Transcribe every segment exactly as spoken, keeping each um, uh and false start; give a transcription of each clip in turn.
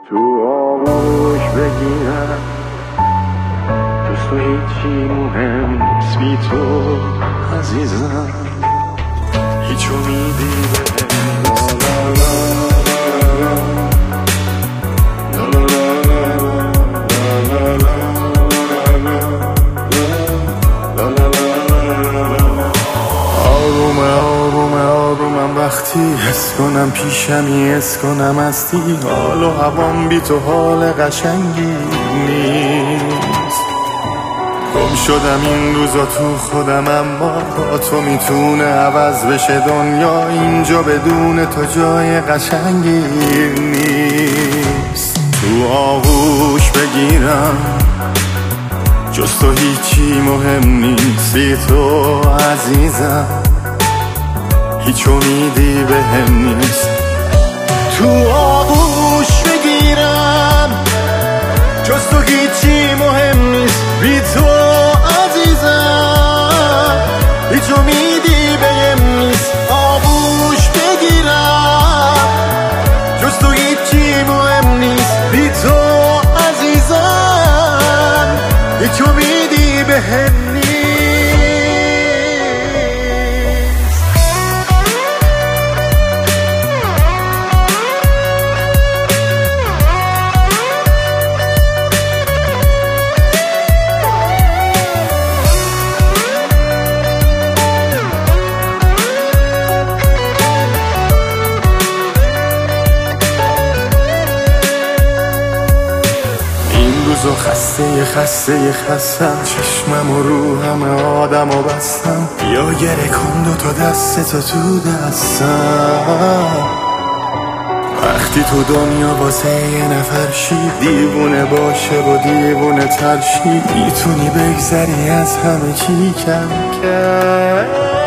تو آغوش بگیرم جز تو هیچی مهم نیست بی تو عزیزم هیچ امیدی بهم نیست آرومه آرومه آرومم وقتی حس کنم پیشمی حس کنم هستی حال و هوام بی تو حال قشنگی نیست گم شدم این روزا تو خودم اما با تو میتونه عوض بشه دنیا اینجا بدون تو جای قشنگی نیست تو آغوش بگیرم جز تو هیچی مهم نیست بی تو عزیزم هیچ امیدی بهم نیست تو آغوش بگیرم جز تو هیچی مهم نیست بی تو عزیزم هیچ امیدی بهم نیست آغوش بگیرم جز تو هیچی مهم نیست بی تو عزیزم هیچ امیدی بهم نیست روزو خسته خسته خستم چشمم و رو همه آدم و بستم یا گره کن دو تا دست تو تو دستم وقتی تو دنیا واسه یه نفر شی دیوونه باشه و دیوونه ترشی میتونی بگذری از همه چی کم کم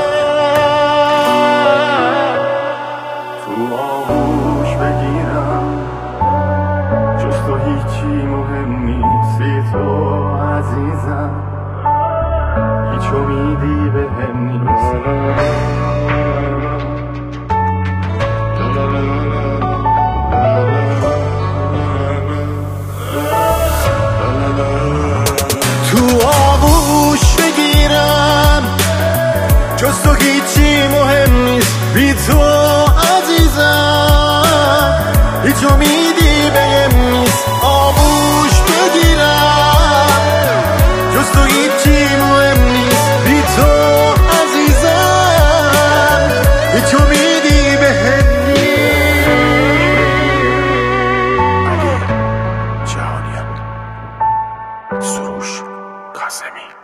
تو آغوش بگیرم جز تو هیچی مهم نیست بی تو عزیزم هیچ امیدی بهم نیست تو آغوش بگیرم جز تو هیچی مهم نیست بی تو عزیزم هیچ امیدی بهم نیست آغوش بگیرم جز تو هیچی مهم نیست بی تو عزیزم هیچ امیدی بهم نیست علی جهانیان سروش کاظمی